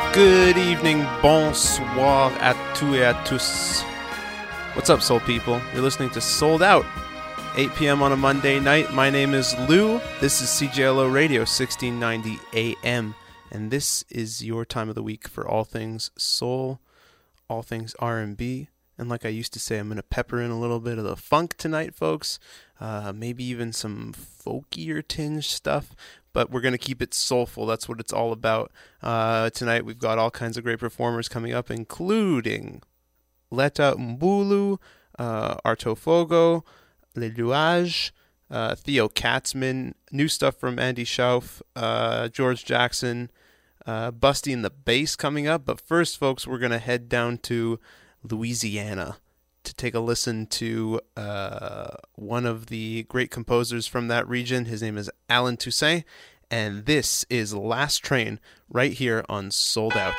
Good evening, bonsoir à tous et à tous. What's up, soul people? You're listening to Sold Out, 8 p.m. on a Monday night. My name is Lou. This is CJLO Radio, 1690 AM. And this is your time of the week for all things soul, all things R&B. And like I used to say, I'm going to pepper in a little bit of the funk tonight, folks. Maybe even some folkier tinge stuff. But we're going to keep it soulful. That's what it's all about. Tonight we've got all kinds of great performers coming up, including Leta Mbulu, Arto Fogo, Le Louage, Theo Katzman, new stuff from Andy Schauf, George Jackson, Busty and the Bass coming up. But first, folks, we're going to head down to Louisiana to take a listen to one of the great composers from that region. His name is Allen Toussaint, and this is Last Train right here on Sold Out.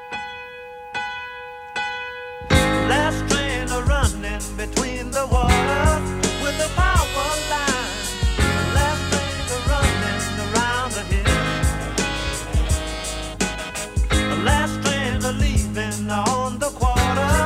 Last train a-running between the water with the power line. Last train a-running around the hill. Last train a-leaving on the quarter.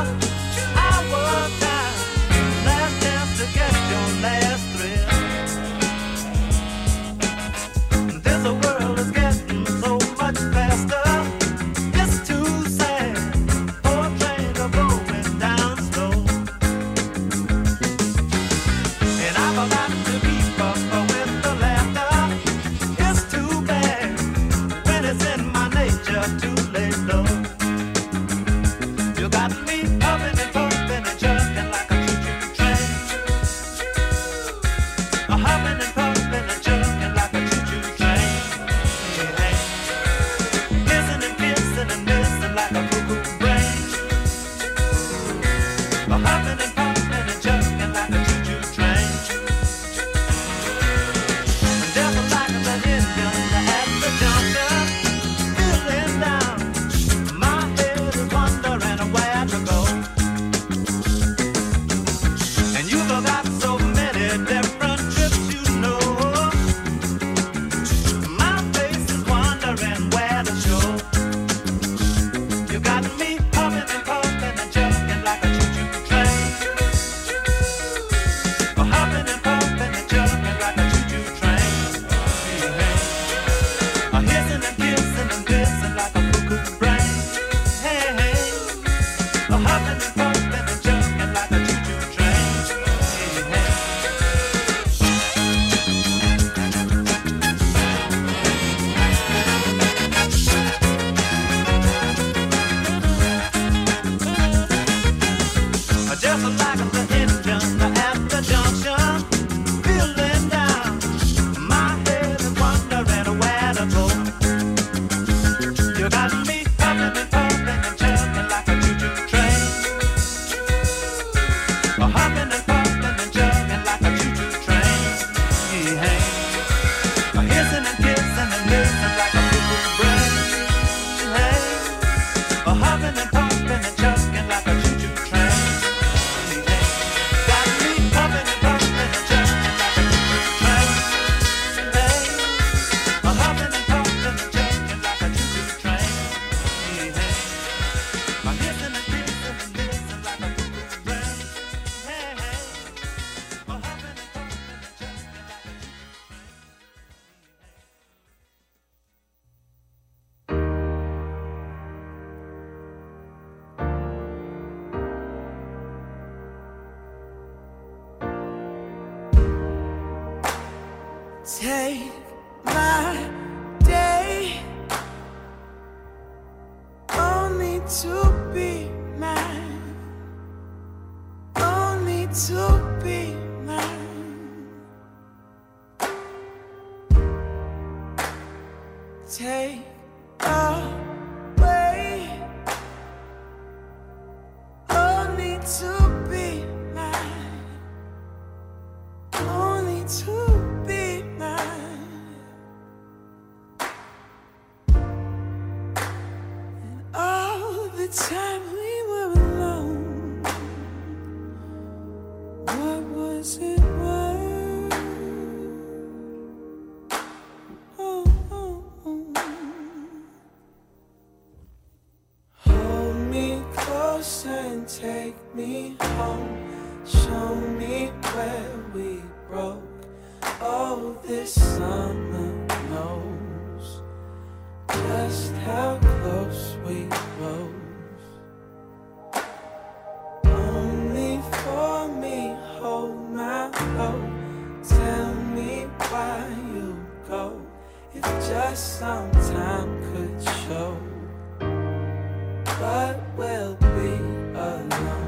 Take my day, only to be mine, only to be mine. Take away, only to be mine, only to be mine. And all the time we were alone, what was it worth? Oh, oh, oh. take me home. Show me where we broke. Oh, this summer knows just how close we rose. Only for me, hold my hope. Tell me why you go. If just some time could show, but we'll be alone.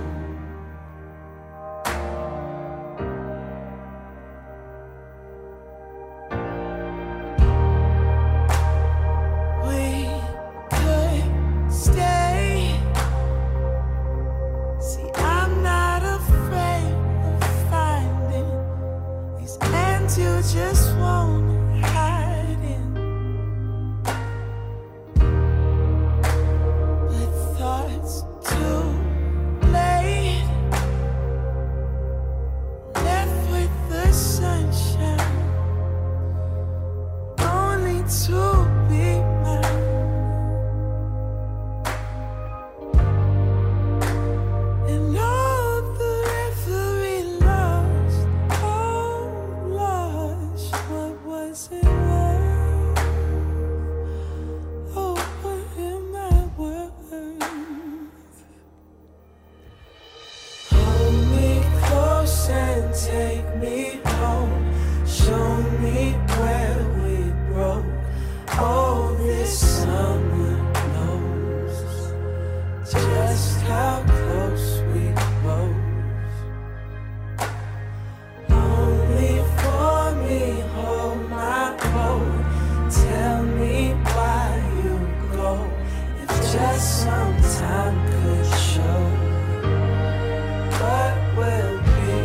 We could stay. See, I'm not afraid of finding these ends you just won't hide in. But thoughts too late, left with the sunshine, only to be mine. And all the reverie lost, oh lost, what was it worth? Oh, what am I worth? Hold me close and take me home. Show me where we broke. Oh, this summer knows just how close we rose. Only for me, hold my hold. Tell me why you go. If just some time could show, but we'll be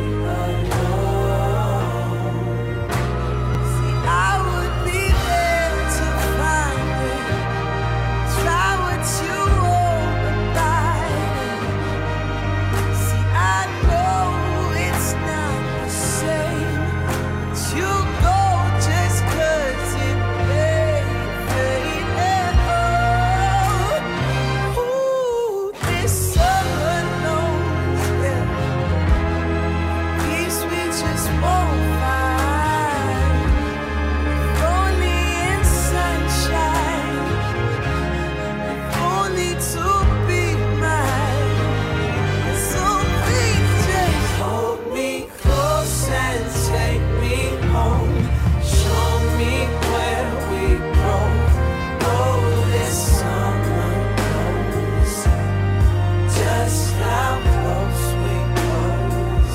alone. See, I would be there to find it. Try what you hold abiding. See, I know it's not the same, but you go just 'cause it may fade. Oh, ooh, this summer knows, yeah. Peace we just won't find. If only in sunshine, if only to be mine. So please just hold me close and take me home. Show me where we broke. Oh, this summer knows just how close we rose.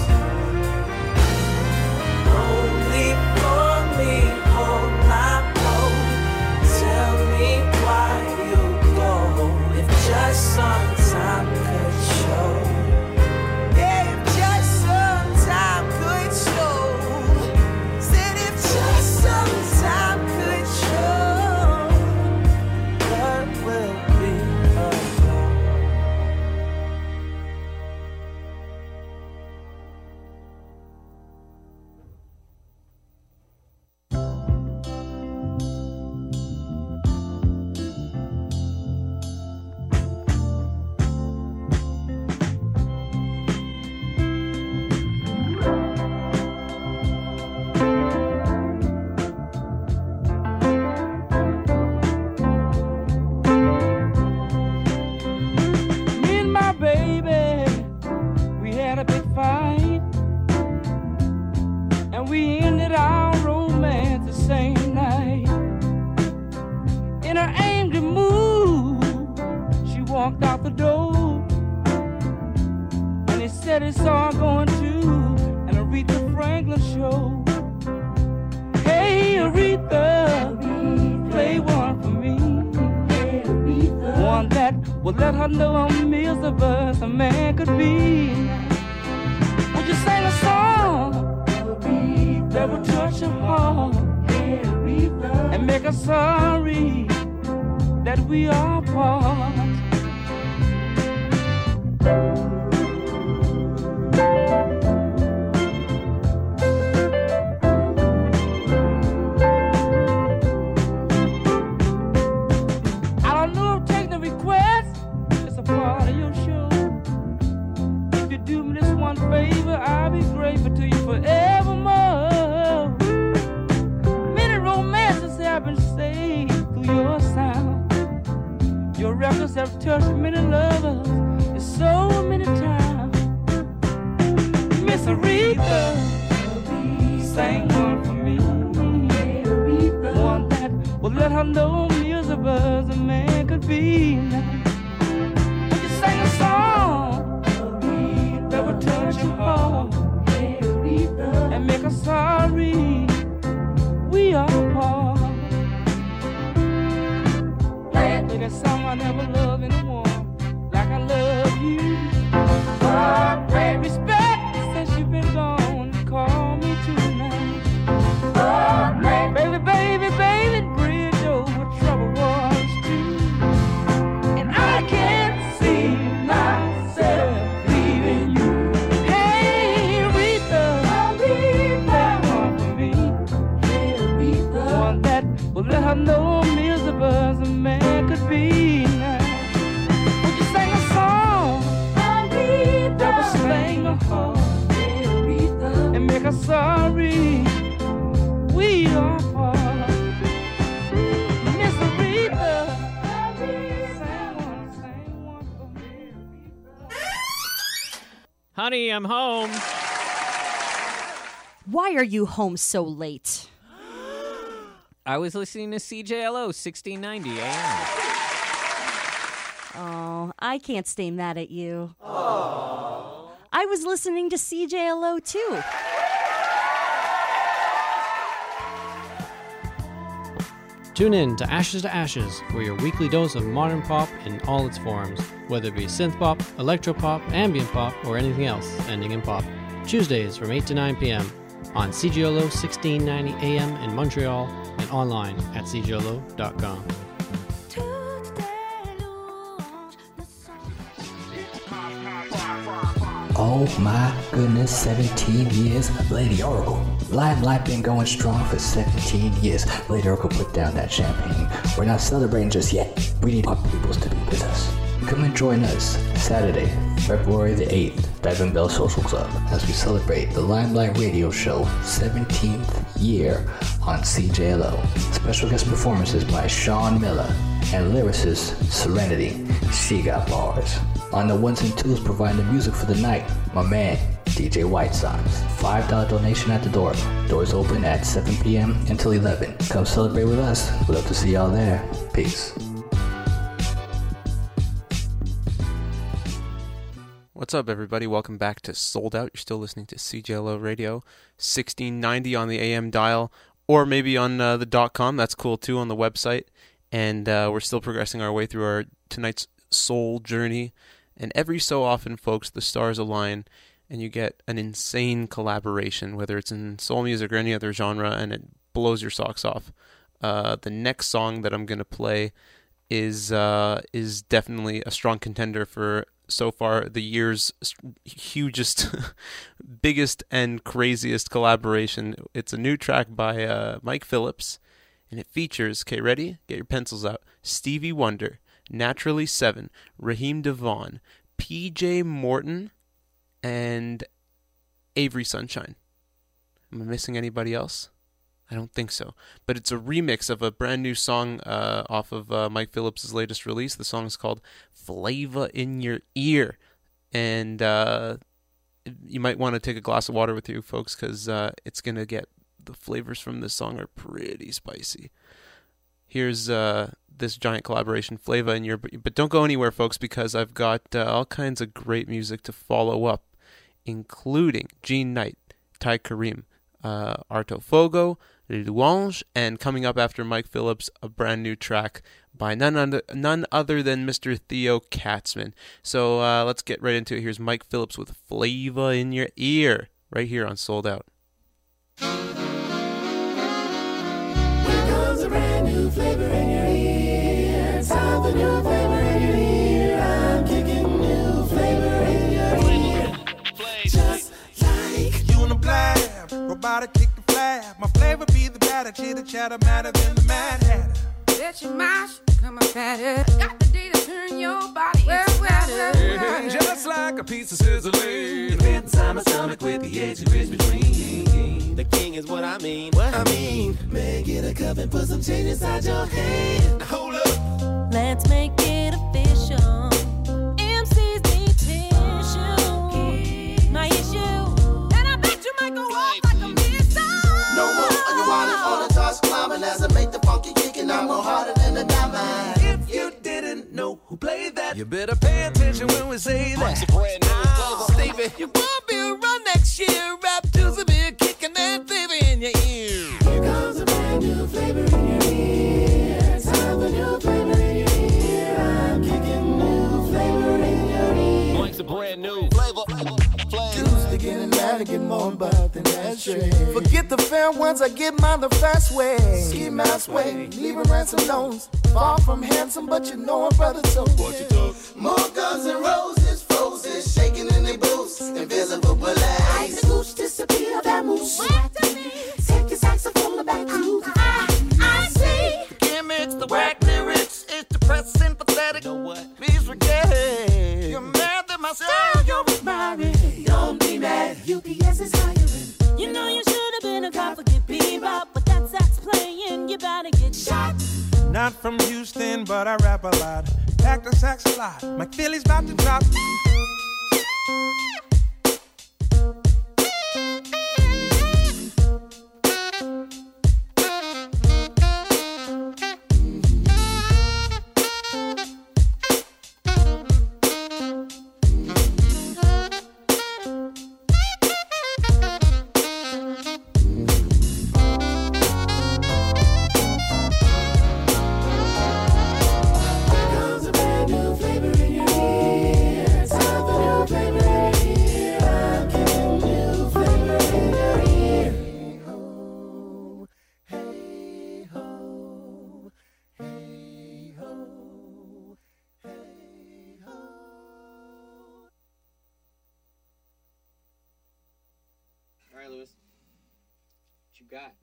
Only for me, hold my hold. Tell me why you go. If just some time could show. Yeah, if just some time could show. Said if just some time could show, but we'll be alone. Me and my baby, we had a big fight, and we ended our romance the same night. In her angry mood, she walked out the door, and he said he saw her going to an Aretha Franklin show. Hey, Aretha, play one for me. One that would let her know how miserable a man could be. Would you sing a song that would touch her heart and make her sorry that we are apart? I don't know if taking the request is a part of your show. Your records have touched many lovers in so many times. Miss Aretha sang one for me, one that would let her know music was a man could be. Would you sing a song that would touch your heart and make us sorry we are apart? Play that song I never loved anyone like I love you. Great respect since you've been gone. Call me tonight. Baby, baby, baby, bridge over troubled waters too. And I can't see myself leaving you. Hey, Aretha, that one for me. One that will let her know music was a man could be now. Would you sing a song that will sling a heart and make us sorry we are apart? Miss Aretha, sing one for me. Honey, I'm home. Why are you home so late? I was listening to CJLO 1690 AM. Oh, I can't stay mad at you. I was listening to CJLO too. Tune in to Ashes for your weekly dose of modern pop in all its forms, whether it be synth pop, electro pop, ambient pop, or anything else ending in pop. Tuesdays from 8 to 9 p.m. on CJLO 1690 AM in Montreal and online at cjolo.com. Oh my goodness, 17 years. Lady Oracle. Limelight been going strong for 17 years. Lady Oracle, put down that champagne. We're not celebrating just yet. We need our peoples to be with us. Come and join us Saturday, February the 8th, Diamond Bell Social Club, as we celebrate the Limelight Radio Show 17th year on CJLO. Special guest performances by Sean Miller and lyricist Serenity. She got bars. On the ones and twos providing the music for the night, my man, DJ White Sox. $5 donation at the door. Doors open at 7 p.m. until 11. Come celebrate with us. We'd love to see y'all there. Peace. What's up, everybody? Welcome back to Sold Out. You're still listening to CJLO Radio 1690 on the AM dial, or maybe on the .com. That's cool too, on the website. And we're still progressing our way through our tonight's soul journey. And every so often, folks, the stars align and you get an insane collaboration, whether it's in soul music or any other genre, and it blows your socks off. The next song that I'm going to play is definitely a strong contender for, so far, the year's hugest, biggest, and craziest collaboration. It's a new track by Mike Phillips, and it features, okay, ready? Get your pencils out. Stevie Wonder, Naturally 7, Raheem DeVaughn, PJ Morton, and Avery Sunshine. Am I missing anybody else? I don't think so. But it's a remix of a brand new song off of Mike Phillips' latest release. The song is called Flavor in Your Ear. And you might want to take a glass of water with you, folks, because it's going to get, the flavors from this song are pretty spicy. Here's this giant collaboration, Flavor in Your Ear. But don't go anywhere, folks, because I've got all kinds of great music to follow up, including Gene Knight, Ty Karim, Arto Fogo, Louange, and coming up after Mike Phillips, a brand new track by none other than Mr. Theo Katzman. So let's get right into it. Here's Mike Phillips with Flavor in Your Ear, right here on Sold Out. Here comes a brand new flavor in your ear. Time for new flavor in your ear. I'm kicking new flavor in your ear. Just like You in the blab, robotic kick the flab. My flavor be the batter, chitter chatter, madder than the Mad Hatter. Bet your mash, come a fatter. Got the day to turn your body into batter. And just like a piece of sizzling, you fit inside my stomach with the edge and ridge between. The king is what I mean. What I mean, man, get a cup and put some change inside your hand. hold up. Let's make it know who played that. You better pay attention when we say that. It's a brand new Stevie, you won't be around next year. Rap tunes will be kicking that flavor in your ear. Here comes a brand new flavor in your ear. Time for new flavor in your ear. I'm kicking new flavor in your ear. Mike's a brand new flavor. Dudes beginning now to get more about than that shit. Forget the fair ones, I get mine the fast way. Ski mask way, leaving ransom notes. Far from handsome, but you know I'm brother so. What you talk? More Guns N' Roses, frozen, shaking in their boots. Invisible bullets. Ice goose disappear, that moose. Take your saxophone back to I see. The gimmicks, the whack lyrics, it's depressing, pathetic. You know what? Please forget it. You're mad that my style you're admiring. Don't be mad, UPS is hiring. You know you should have been a cop for get bebop, but that sax playing, you better get shot. Not from Houston, but I rap a lot. Pack the sax a lot. My Philly's about to drop. All right, Lewis. What you got?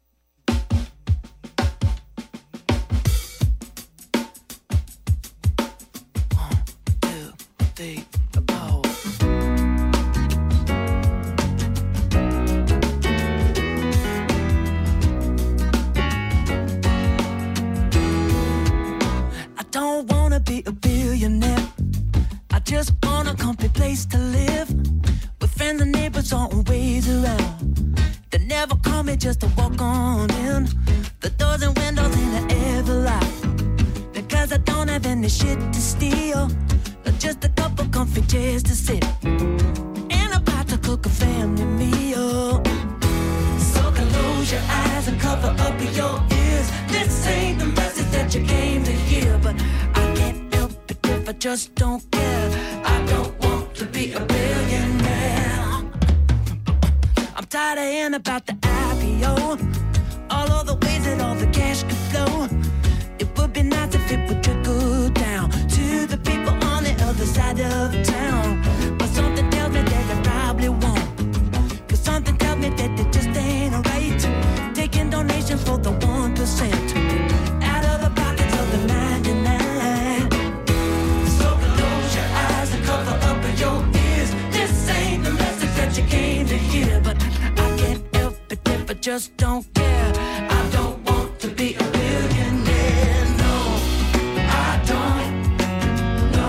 I don't wanna be a billionaire. I just want a comfy place to live, with friends and neighbors always around. They never call me just to walk on in. The doors and windows ain't ever locked, because I don't have any shit to steal. Just a couple comfy chairs to sit, and a pot to cook a family meal. So close your eyes and cover up your ears. This ain't the message that you came to hear, but I can't help it if I just don't care. I don't want to be a billionaire. I'm tired of hearing about the IPO, all of the ways that all the cash could flow. It would be nice if it would trickle down to the people on the other side of town. But something tells me that they probably won't, 'cause something tells me that they just ain't right, taking donations for the 1% out of the pockets of the 99. So close your eyes and cover up your ears. This ain't the message that you came to hear, but I can't help it if I just don't care. I don't want to be a billionaire, no, I don't. No,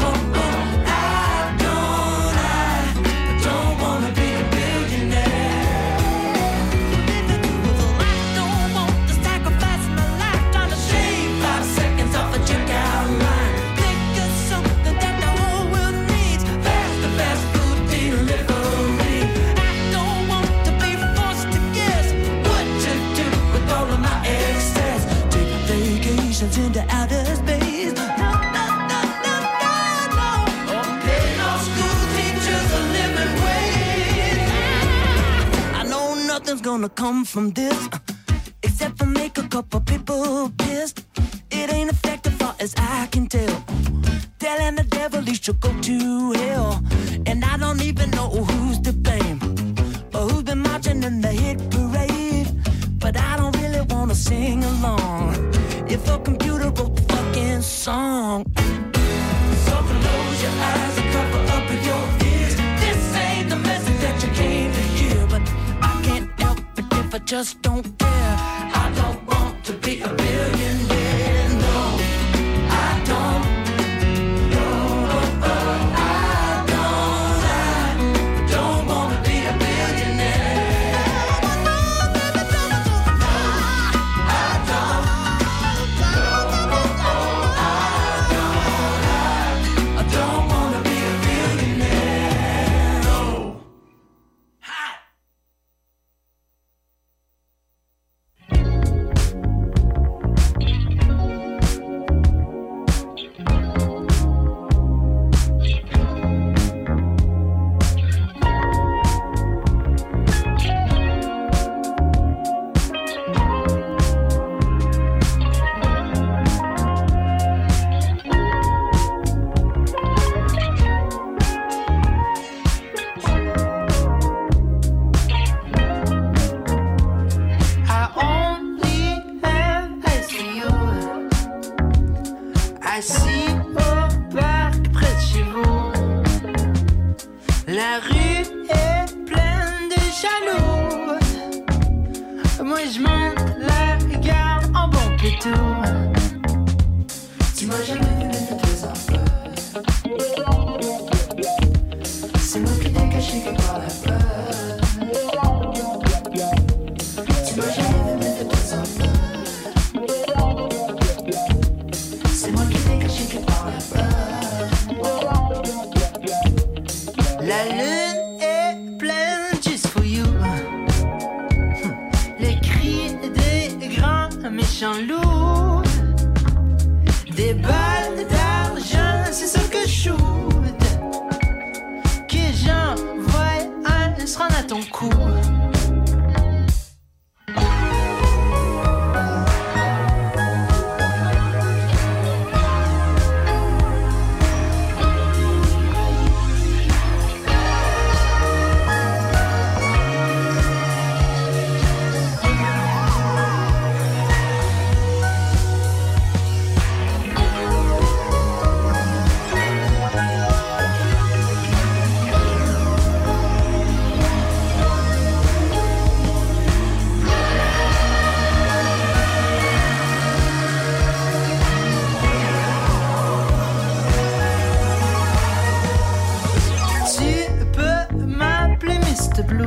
I don't wanna be a billionaire. I don't want to sacrifice my life trying to shave 5 seconds off a checkout line. Think of something that the whole world needs, fast food delivery. I don't want to be forced to guess what to do with all of my excess. Take vacations into outer space. No. Okay, no school teachers a living wage. I know nothing's gonna come from this, except for make a couple people pissed. It ain't effective far as I can tell, telling the devil he should go to hell. And I don't even know who's to blame, or who's been marching in the hit parade. But I don't really wanna sing along if a computer wrote the fucking song. So close your eyes and cover up your ears. This ain't the message that you came to hear, but I can't help it if I just don't care. I don't want to be a billionaire, no, I don't. No, I don't wanna be a billionaire. I don't. Ici au parc près de chez vous, la rue est pleine de jaloux. Moi je monte la gare en bon pétou. Tu m'as jamais vu mettre tes enfants. C'est moi qui t'ai caché que par la peur. Tu m'as jamais vu mettre tes enfants. C'est moi qui t'ai caché que par la peur. La lune est pleine just for you. Les cris des grands méchants loups. Des balles d'argent, c'est ça que je shoot. Que j'envoie un se rendre à ton cou. Blue.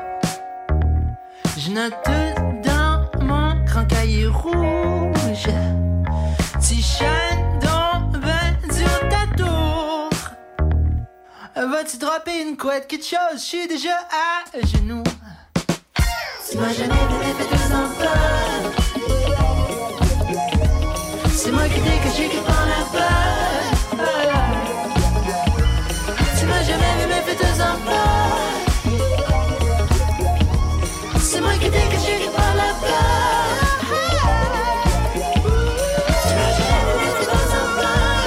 Je note dans mon grand cahier rouge. Tu shines donc ben sur ta tour. Vas-tu dropper une couette, quelque chose? Je suis déjà à genoux. Tu m'as jamais fait tes enfants. C'est moi qui t'ai caché que par la peur. Tu m'as jamais fait tes enfants. C'est moi qui t'ai caché que par la peur. Tu m'as jamais vu tes enfants.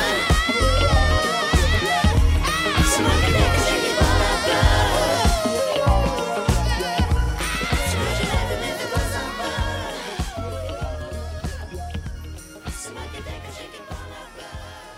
C'est moi qui t'ai caché que par la peur. Tu m'as jamais vu tes enfants. C'est moi qui t'ai caché que par la peur.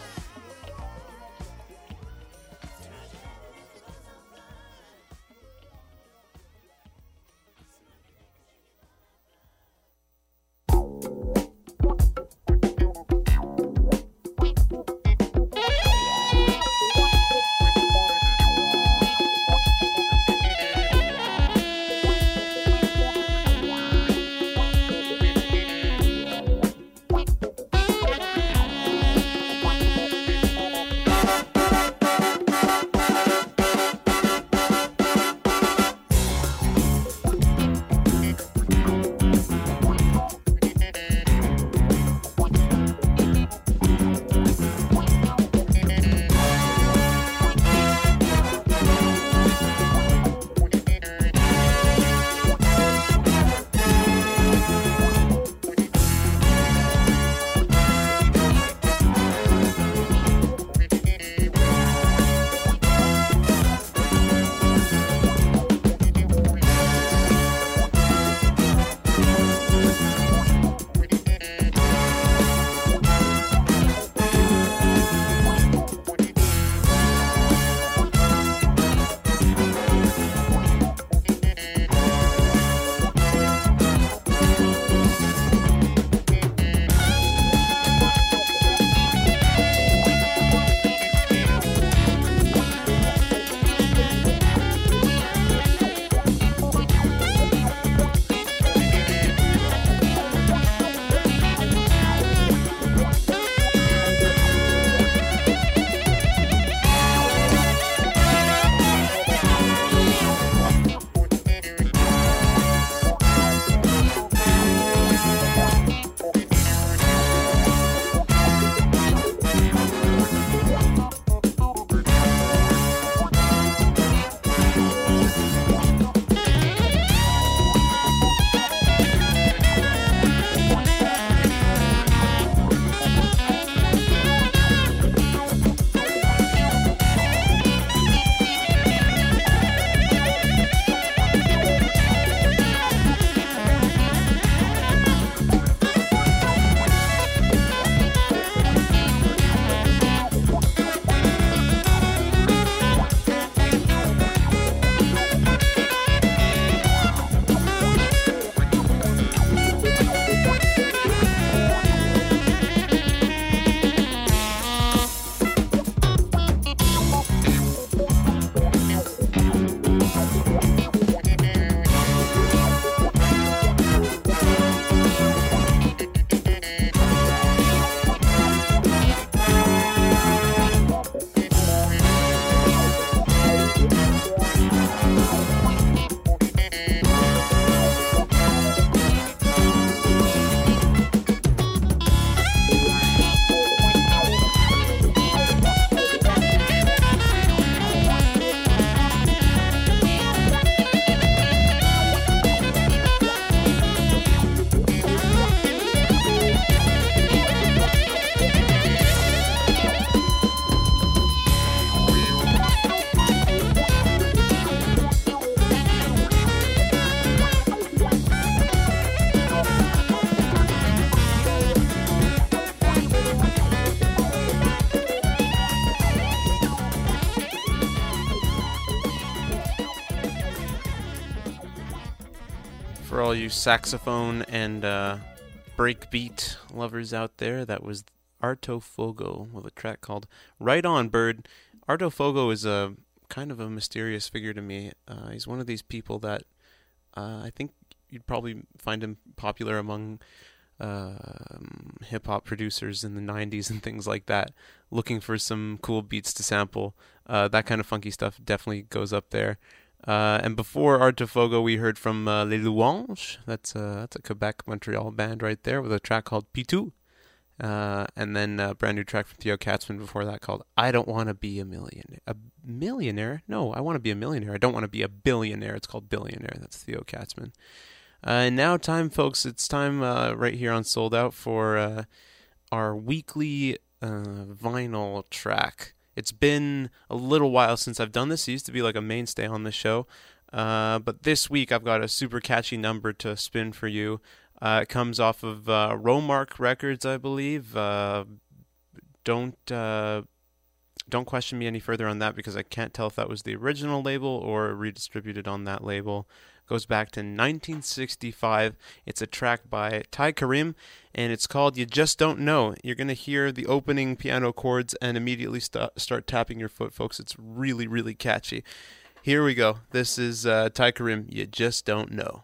all you saxophone and breakbeat lovers out there, that was Arto Fogo with a track called Right On Bird. Arto Fogo is a kind of a mysterious figure to me. He's one of these people that I think you'd probably find him popular among hip-hop producers in the 90s and things like that, looking for some cool beats to sample. That kind of funky stuff definitely goes up there. And before Arto Fogo, we heard from Les Louanges. That's a Quebec, Montreal band right there with a track called Pitou. And then a brand new track from Theo Katzman before that called I Don't Want to Be a Millionaire. A millionaire? No, I want to be a millionaire. I don't want to be a billionaire. It's called Billionaire. That's Theo Katzman. And now time, folks, it's time right here on Sold Out for our weekly vinyl track. It's been a little while since I've done this. It used to be like a mainstay on the show. But this week I've got a super catchy number to spin for you. It comes off of Romark Records, I believe. Don't question me any further on that because I can't tell if that was the original label or redistributed on that label. Goes back to 1965. It's a track by Ty Karim, and it's called You Just Don't Know. You're going to hear the opening piano chords and immediately start tapping your foot, folks. It's really, really catchy. Here we go. This is Ty Karim, You Just Don't Know.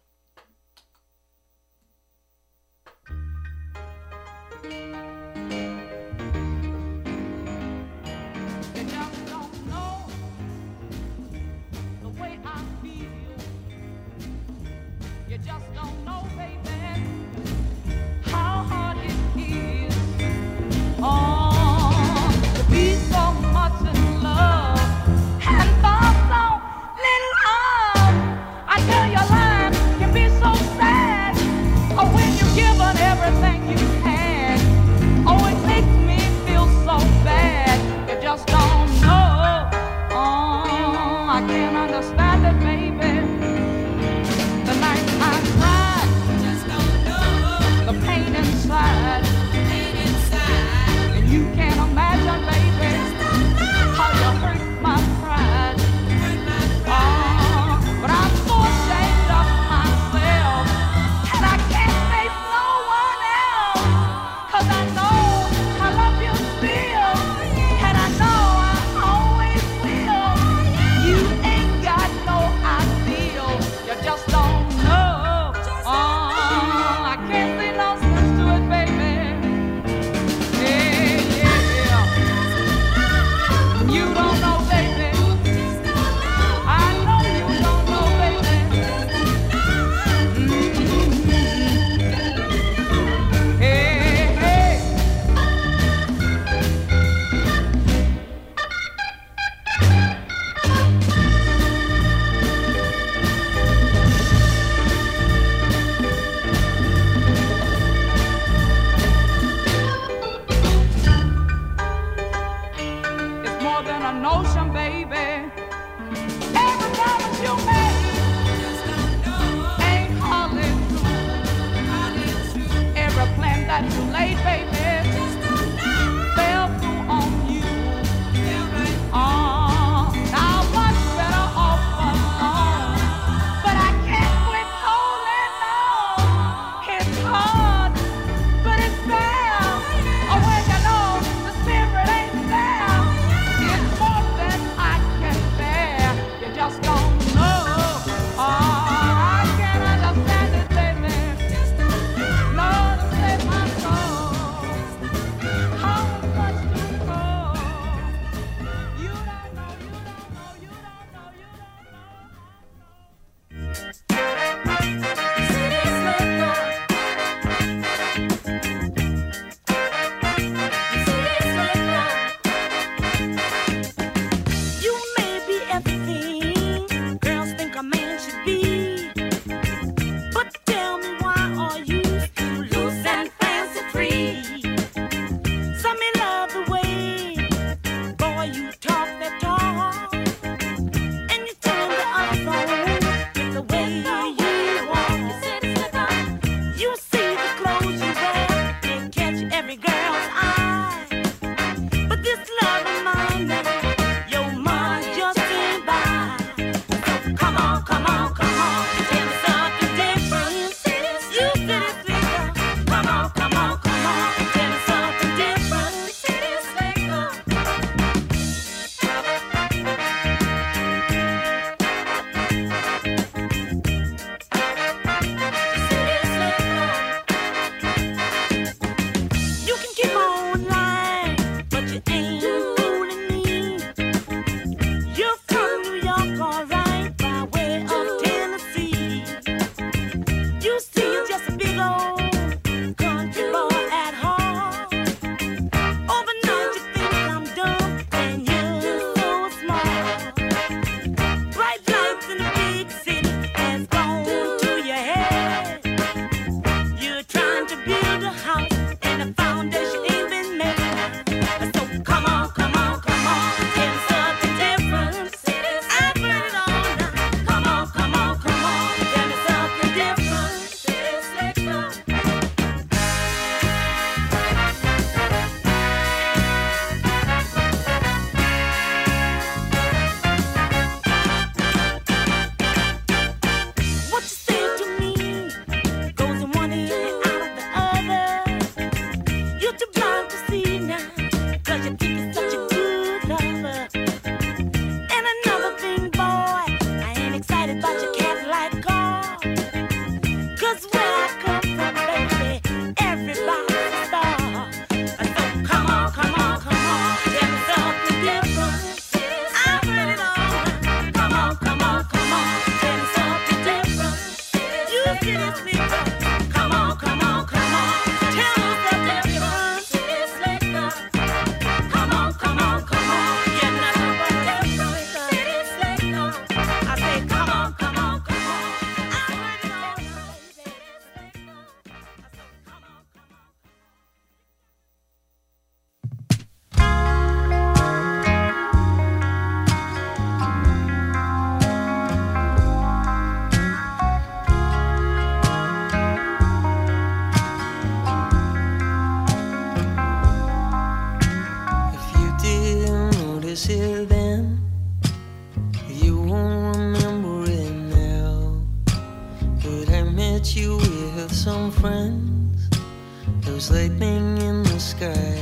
was here then. You won't remember it now, but I met you with some friends. There was lightning in the sky.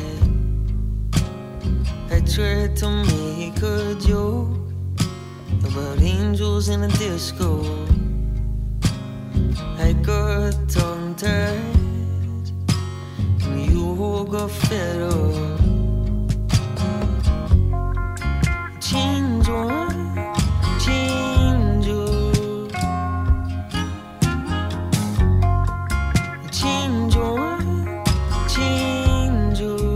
I tried to make a joke about angels in a disco. I got tongue-tied and you got fed up. Change one, change you. Change one, change you.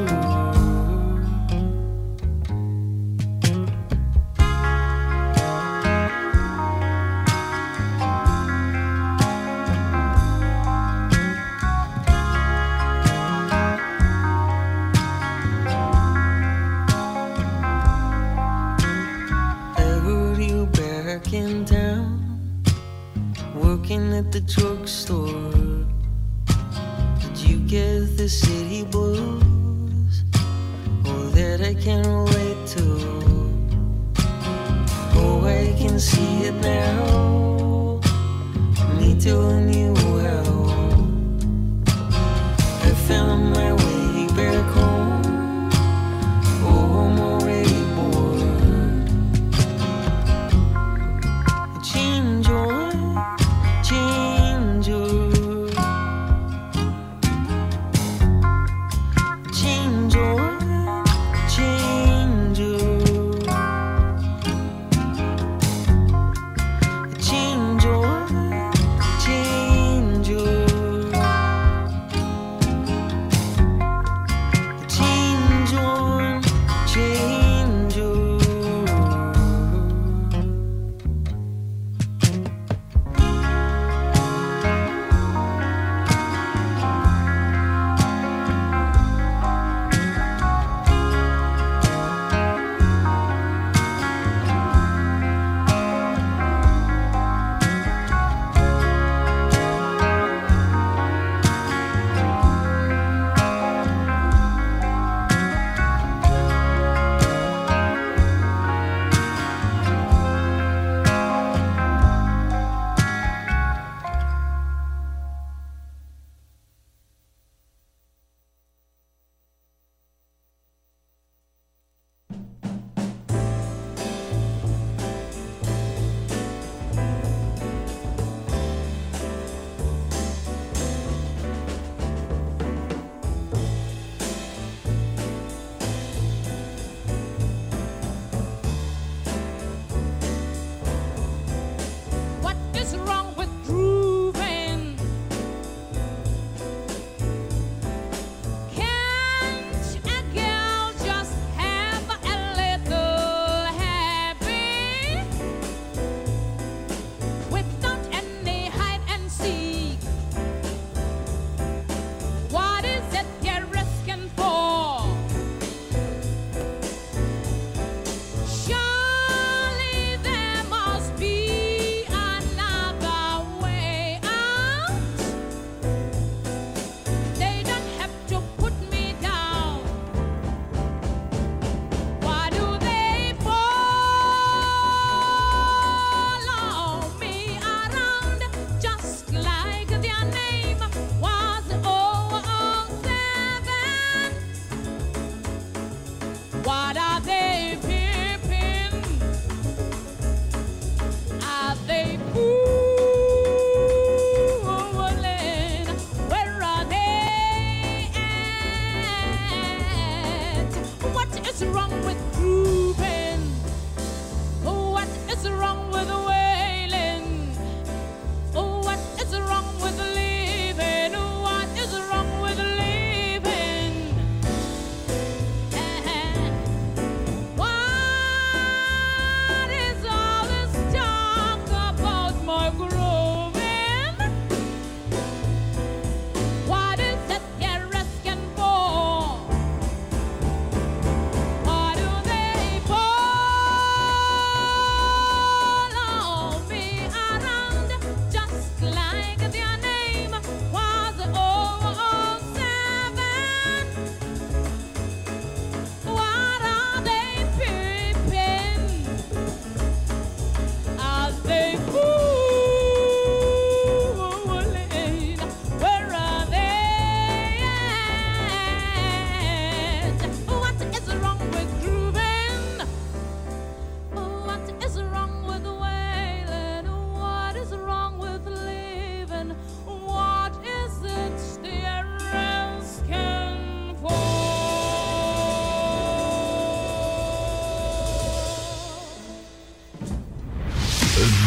In town, working at the drugstore. Did you get the city blues? Oh, that I can relate to. Oh, I can see it now. Me telling you how I found my way back home. Oh, I'm already bored. Change on, change you. Change on, change you. Change on, change.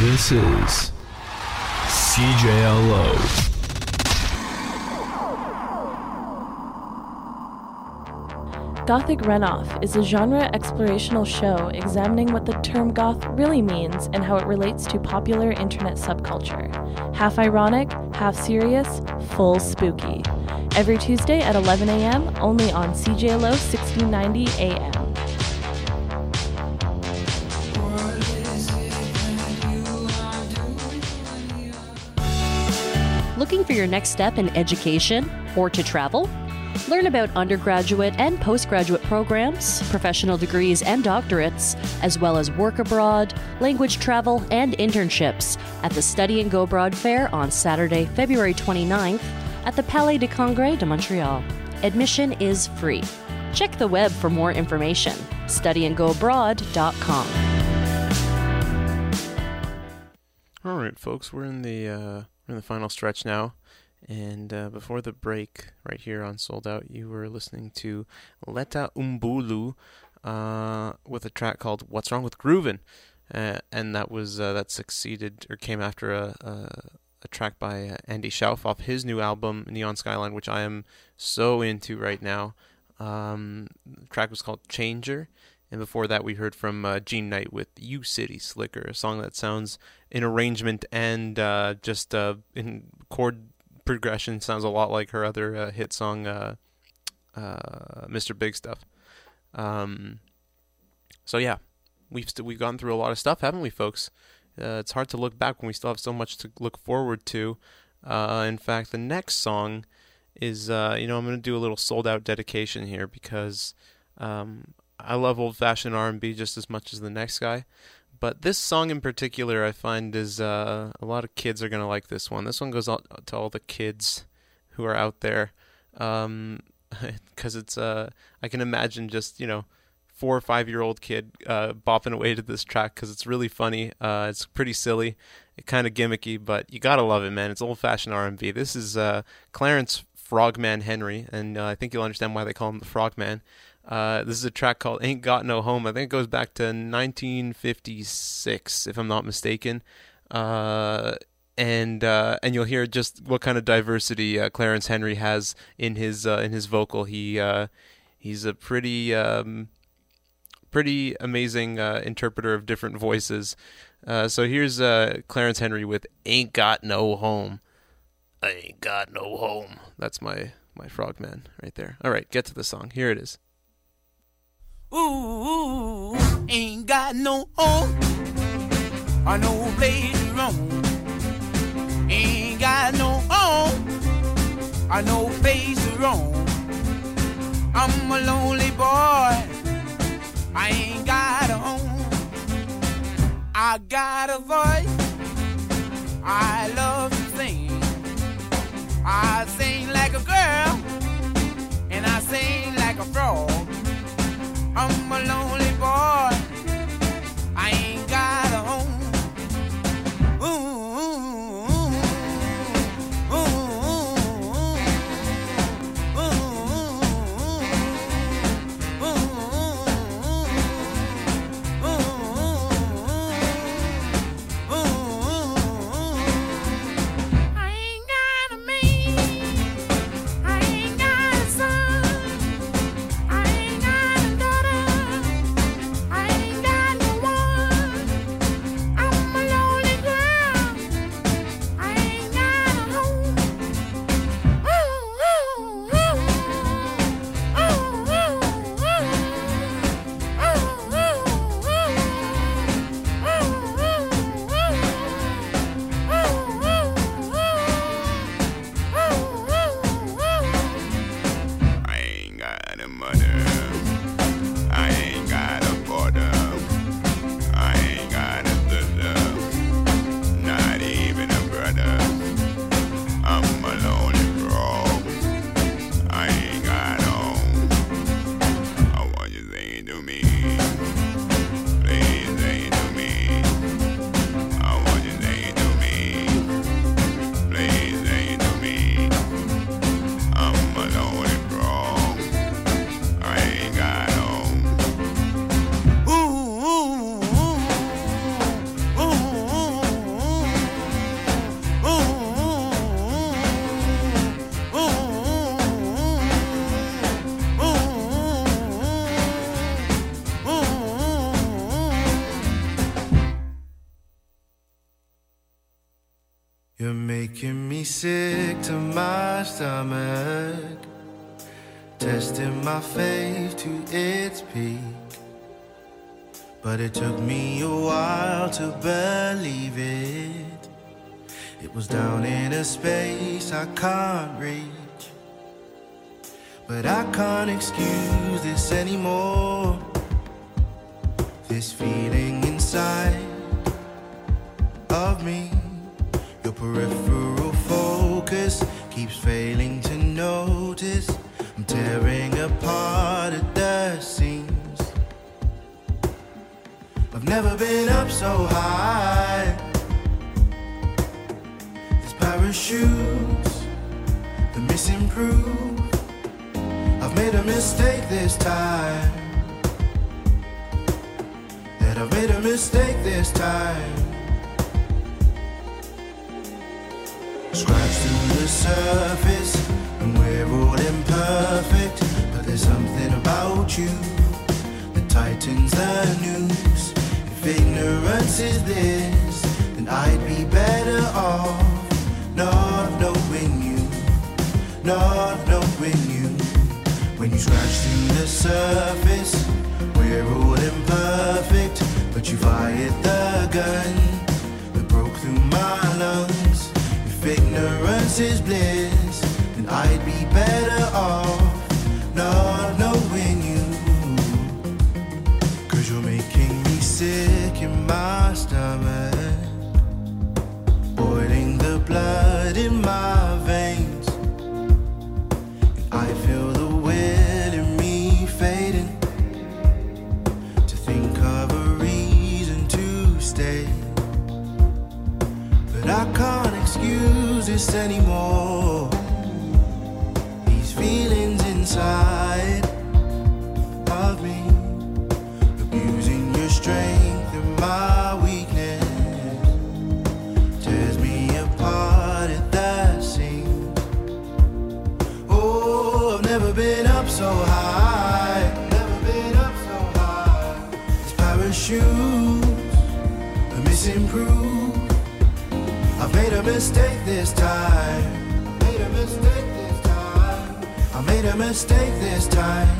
This is CJLO. Gothic Runoff is a genre explorational show examining what the term goth really means and how it relates to popular internet subculture. Half ironic, half serious, full spooky. Every Tuesday at 11 a.m. only on CJLO 1690 AM. Looking for your next step in education or to travel? Learn about undergraduate and postgraduate programs, professional degrees and doctorates, as well as work abroad, language travel, and internships at the Study and Go Abroad Fair on Saturday, February 29th at the Palais de Congrès de Montreal. Admission is free. Check the web for more information, studyandgoabroad.com. All right, folks, we're in the final stretch now. And before the break, right here on Sold Out, you were listening to Leta Umbulu with a track called "What's Wrong with Groovin'," and that was that succeeded or came after a track by Andy Schauf off his new album Neon Skyline, which I am so into right now. The track was called "Changer," and before that, we heard from Gene Knight with "You City Slicker," a song that sounds in arrangement and just in chord progression sounds a lot like her other hit song, Mr. Big Stuff. So yeah, we've gone through a lot of stuff, haven't we, folks? It's hard to look back when we still have so much to look forward to. In fact, the next song is, I'm going to do a little Sold Out dedication here because I love old-fashioned R&B just as much as the next guy. But this song in particular, I find, is a lot of kids are going to like this one. This one goes out to all the kids who are out there, because it's I can imagine just 4 or 5 year old kid bopping away to this track because it's really funny. It's pretty silly, kind of gimmicky, but you gotta love it, man. It's old-fashioned R&B. This is Clarence Frogman Henry, and I think you'll understand why they call him the Frogman. This is a track called Ain't Got No Home. I think it goes back to 1956, if I'm not mistaken. And you'll hear just what kind of diversity Clarence Henry has in his vocal. He's a pretty amazing interpreter of different voices. So here's Clarence Henry with Ain't Got No Home. I ain't got no home. That's my Frogman right there. All right, get to the song. Here it is. Ooh, ain't got no home or no place to roam. Ain't got no home or no place to roam. I'm a lonely boy. I ain't got a home. I got a voice. I love to sing. I sing like a girl and I sing like a frog. I'm a lonely boy. I ain't got a home. Ooh, ooh, I ain't got a man. I ain't got a son. I making me sick to my stomach, testing my faith to its peak. But it took me a while to believe it. It was down in a space I can't reach. But I can't excuse this anymore. This feeling inside of me, your peripheral focus keeps failing to notice. I'm tearing apart at the seams. I've never been up so high. These parachutes, the missing proof. I've made a mistake this time. That I've made a mistake this time. Scratch through the surface, and we're all imperfect. But there's something about you that tightens the noose. If ignorance is this, then I'd be better off not knowing you, not knowing you. When you scratch through the surface, we're all imperfect. But you fired the gun that broke through my lungs. If ignorance is bliss, then I'd be better off not knowing you. 'Cause you're making me sick in my stomach, boiling the blood in my veins. And I feel the will in me fading, to think of a reason to stay. But I can't excuse this anymore. These feelings inside of me, abusing your strength and my weakness, tears me apart at the seams. Oh, I've never been up so high, never been up so high. These parachutes, the missing proof. I've made a mistake this time. Made a mistake this time. I made a mistake this time.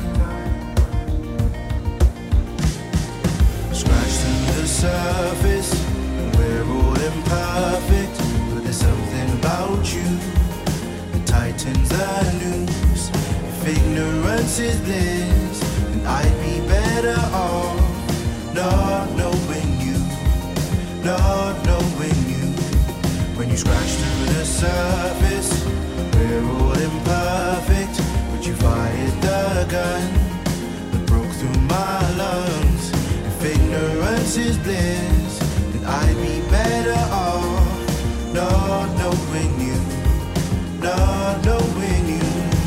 Scratch through the surface, we're all imperfect. But there's something about you that tightens the noose. If ignorance is bliss, then I'd be better off not knowing you, not knowing you. When you scratch through the surface, we're all imperfect. But you fired the gun that broke through my lungs. If ignorance is bliss, then I'd be better off not knowing you, not knowing you.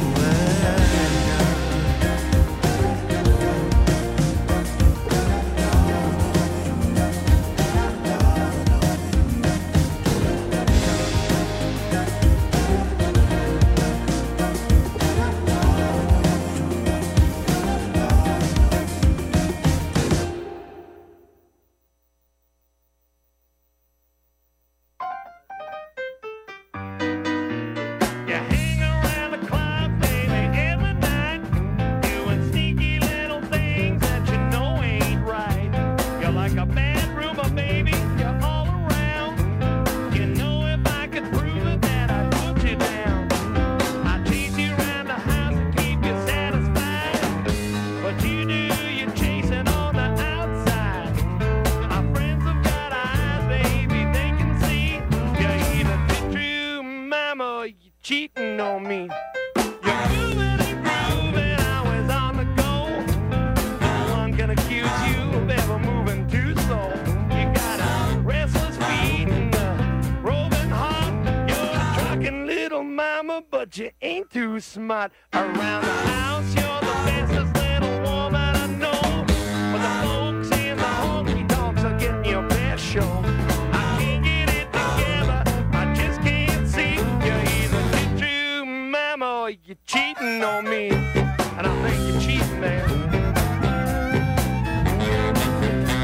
Cheating on me. You're moving and grooving, always on the go. No one can accuse you of ever moving too slow. You got a restless feet and a roving heart. You're a trucking little mama, but you ain't too smart. Around the house, you're the bestest little woman I know. But the folks in the honky tonks are getting your best show. I can't get it together, I just can't see. You're either true, mama, or you're cheating on me. And I think you're cheating there.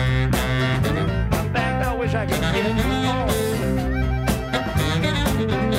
In fact, I wish I could get it.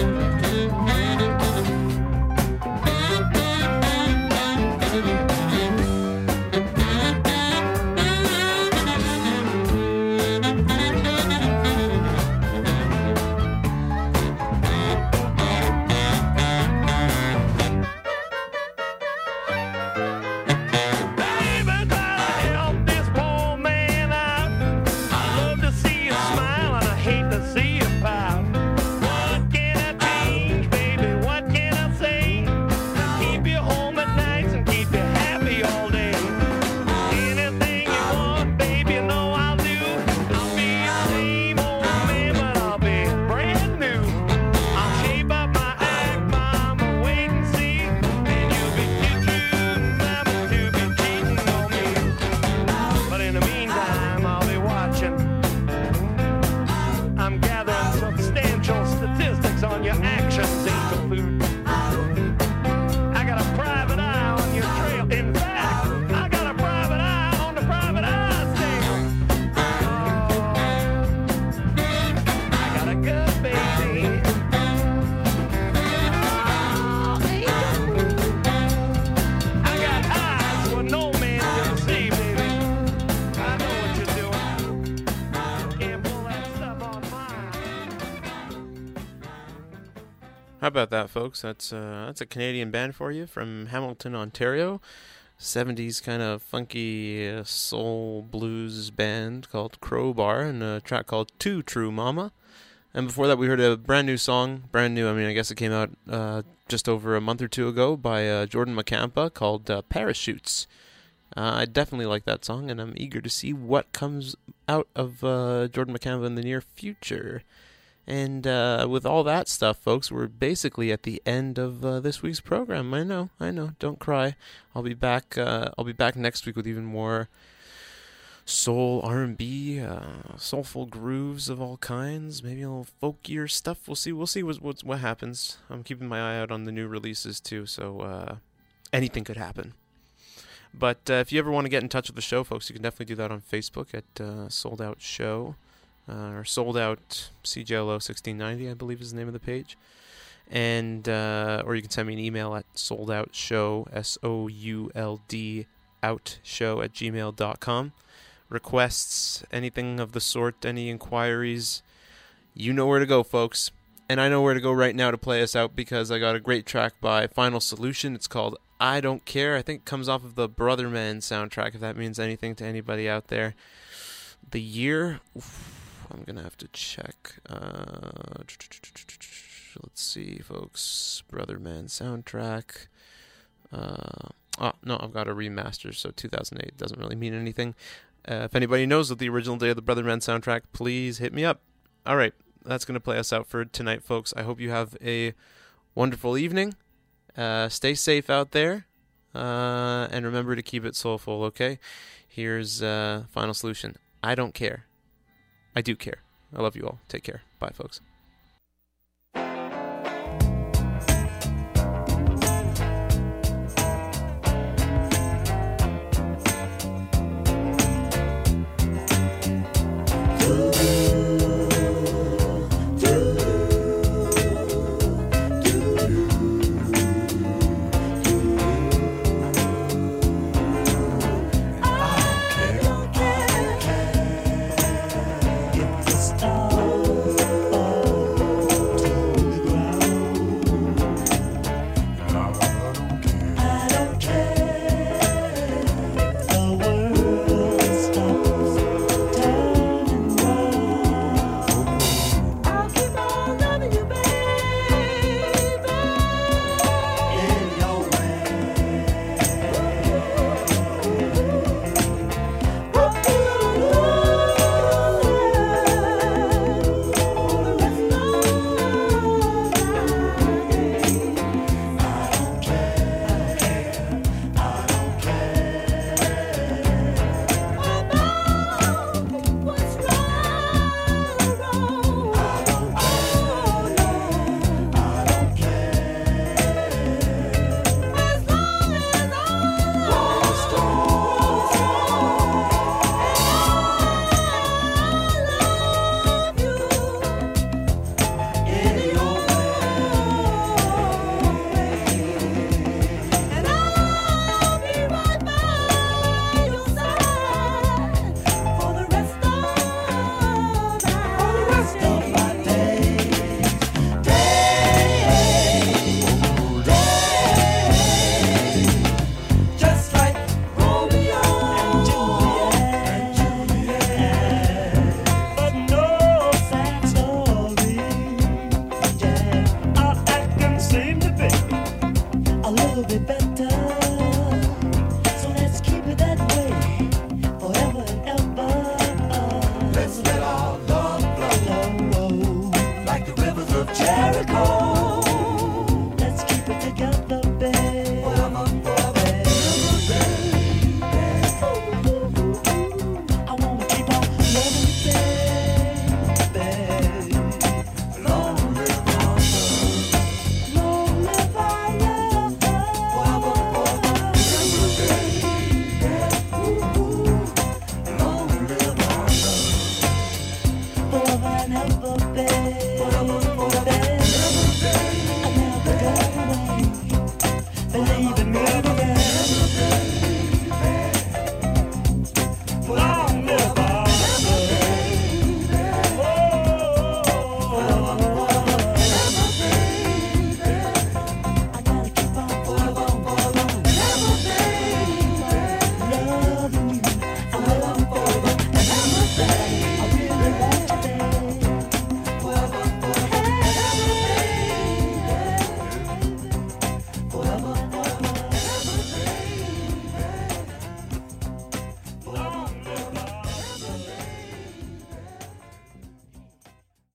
How about that, folks? That's a Canadian band for you from Hamilton, Ontario. 70s kind of funky soul blues band called Crowbar, and a track called Too True Mama. And before that, we heard a brand new song. Brand new, I mean, I guess it came out just over a month or two ago by Jordan McCampa called Parachutes. I definitely like that song, and I'm eager to see what comes out of Jordan McCampa in the near future. And with all that stuff, folks, we're basically at the end of this week's program. I know. Don't cry. I'll be back next week with even more soul, R&B, soulful grooves of all kinds. Maybe a little folkier stuff. We'll see what happens. I'm keeping my eye out on the new releases too, so anything could happen. But if you ever want to get in touch with the show, folks, you can definitely do that on Facebook at Sold Out Show. Or Sold Out CJLO 1690, I believe is the name of the page. And or you can send me an email at soldoutshow, SOULD outshow @gmail.com. Requests, anything of the sort, any inquiries, you know where to go, folks. And I know where to go right now to play us out, because I got a great track by Final Solution. It's called I Don't Care. I think it comes off of the Brother Man soundtrack, if that means anything to anybody out there. The year... I'm going to have to check. Let's see, folks. Brother Man soundtrack. No, I've got a remaster, so 2008 doesn't really mean anything. If anybody knows what the original day of the Brother Man soundtrack, please hit me up. All right, that's going to play us out for tonight, folks. I hope you have a wonderful evening. Stay safe out there. And remember to keep it soulful, okay? Here's Final Solution. I don't care. I do care. I love you all. Take care. Bye, folks.